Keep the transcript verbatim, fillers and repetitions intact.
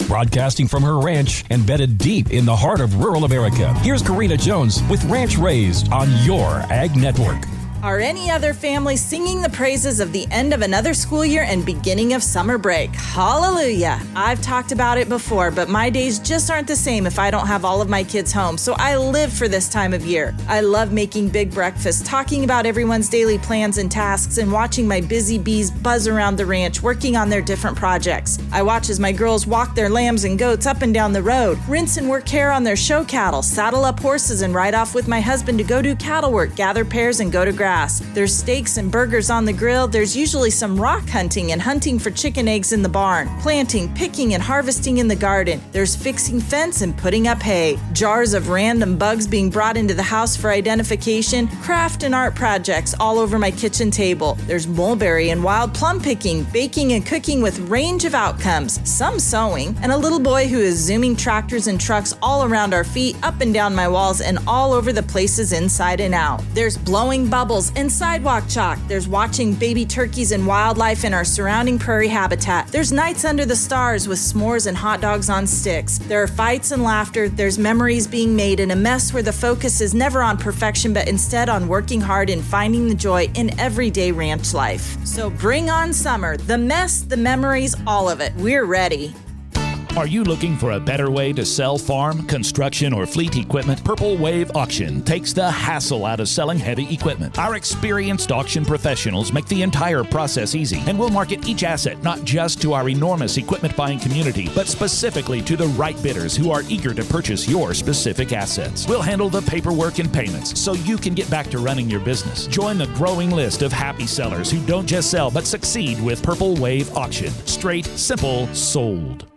Broadcasting from her ranch embedded deep in the heart of rural America, here's Karina Jones with Ranch Raised on your Ag Network. Are any other families singing the praises of the end of another school year and beginning of summer break? Hallelujah! I've talked about it before, but my days just aren't the same if I don't have all of my kids home, so I live for this time of year. I love making big breakfasts, talking about everyone's daily plans and tasks, and watching my busy bees buzz around the ranch, working on their different projects. I watch as my girls walk their lambs and goats up and down the road, rinse and work hair on their show cattle, saddle up horses, and ride off with my husband to go do cattle work, gather pears, and go to grass. There's steaks and burgers on the grill. There's usually some rock hunting and hunting for chicken eggs in the barn, planting, picking, and harvesting in the garden. There's fixing fence and putting up hay, jars of random bugs being brought into the house for identification, craft and art projects all over my kitchen table. There's mulberry and wild plum picking, baking and cooking with range of outcomes, some sewing, and a little boy who is zooming tractors and trucks all around our feet, up and down my walls, and all over the places inside and out. There's blowing bubbles and sidewalk chalk. There's watching baby turkeys and wildlife in our surrounding prairie habitat. There's nights under the stars with s'mores and hot dogs on sticks. There are fights and laughter. There's memories being made in a mess where the focus is never on perfection, but instead on working hard and finding the joy in everyday ranch life. So bring on summer. The mess, the memories, all of it. We're ready. Are you looking for a better way to sell farm, construction, or fleet equipment? Purple Wave Auction takes the hassle out of selling heavy equipment. Our experienced auction professionals make the entire process easy, and we'll market each asset not just to our enormous equipment buying community, but specifically to the right bidders who are eager to purchase your specific assets. We'll handle the paperwork and payments so you can get back to running your business. Join the growing list of happy sellers who don't just sell but succeed with Purple Wave Auction. Straight, simple, sold.